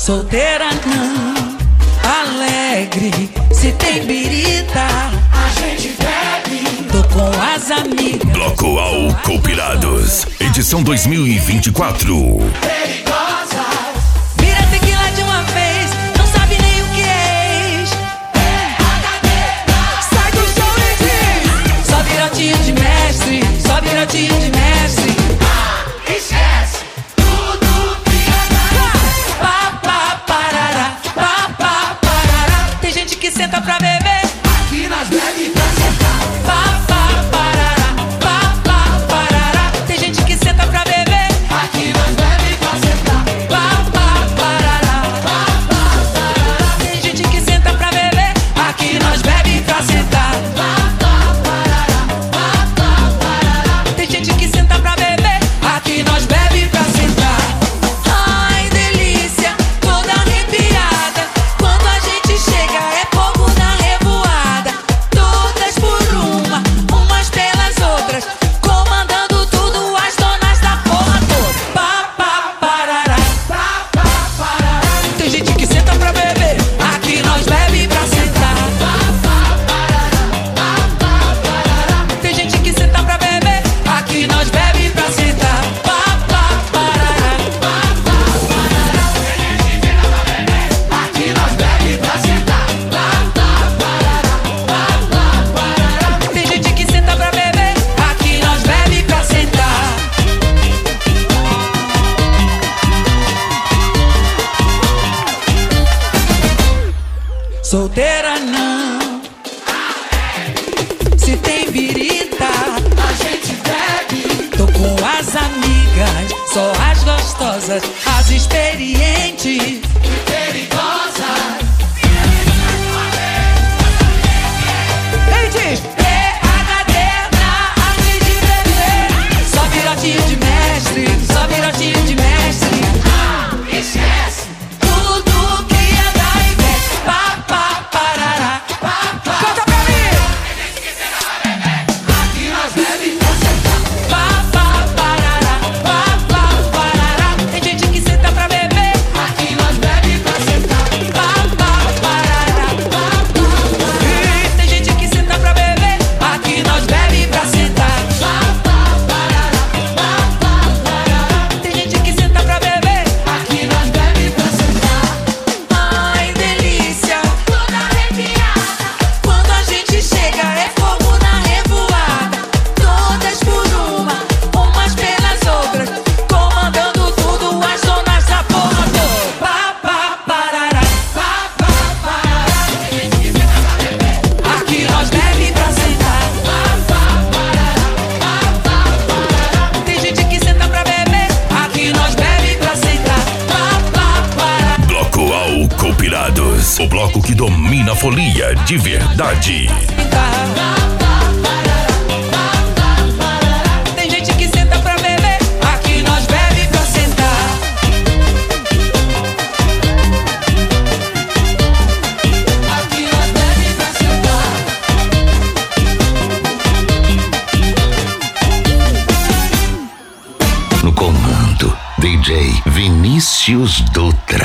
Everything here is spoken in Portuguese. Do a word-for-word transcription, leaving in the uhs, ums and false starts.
Solteira não, alegre, se tem birita, a gente bebe. Tô com as amigas. Bloco Álcool Pirados, edição dois mil e vinte e quatro. Perigosa. Vira tequila de uma vez, não sabe nem o que é ex. Sai do chão e diz: só virotinho de mestre, só virotinho de mestre. Ah, esquece tudo que é Pá, pá, parará, pá, pá, parará. Tem gente que senta pra beber, aqui nós bebe pra sentar. pá, pá, parará, pá, pá, parará. Tem gente que senta pra beber, Aqui nós bebe pra sentar. pá, pá, parará, pá, pá, parará. Tem gente que senta pra beber, aqui nós bebe pra sentar. Pá, pá, parará, pá, pá, parará. Tem gente que senta pra beber, aqui nós bebe pra sentar. Ai, delícia, toda arrepiada. Quando a gente chega é fogo na revoada. Todas por uma, umas pelas outras, comandando tudo, as donas da porra toda. Pá, pá, parará, Pá, pá, parará. tem gente que senta pra beber, aqui nós bebe pra sentar. Pá, pá, parará. Pá, pá, parará. Tem gente que senta pra beber, aqui nós bebe pra sentar. Pá, pá, parará. Aqui nós bebe pra sentar. Pá, pá, parará. Pá, pá, parará. Tem gente que senta pra beber, aqui nós bebe pra sentar. Solteira não, se tem birita, A gente bebe. tô com as amigas, só as gostosas, as experientes. Perigosa. Ele diz: P H D na arte de beber. Só virotinho de mestre, só virotinho de mestre. Ah, esquece Tudo que anda e veste. Pá, pá, parará. pá, pá. Canta pra mim. Aqui nós bebe pra sentar. Pá, pá, parará. Pá, pá, parará. Tem gente que senta pra beber. Aqui nós bebe pra sentar. Pá, pá, parará. Ih, tem gente que senta pra beber. Aqui nós bebe pra sentar. Pá, pá, parará. Pá, pá, parará. Tem gente que senta pra beber. Aqui nós bebe pra sentar. Ai, delícia, Toda arrepiada. quando a gente chega é fogo na revoada. Todas por uma, umas pelas outras, comandando tudo, as donas da porra toda. Pá, pá, parará, Pá, pá, parará. aqui nós bebe pra sentar. Pá, pá, parará. Pá, pá, parará. Tem gente que senta pra beber, aqui nós bebe pra sentar. Pá, pá, parará. Bloco Álcool Pirados, o bloco que domina a folia de verdade. Tem gente que senta pra beber, aqui nós bebe pra sentar. Aqui nós bebe pra sentar. No comando, D J Vinícius Dutra.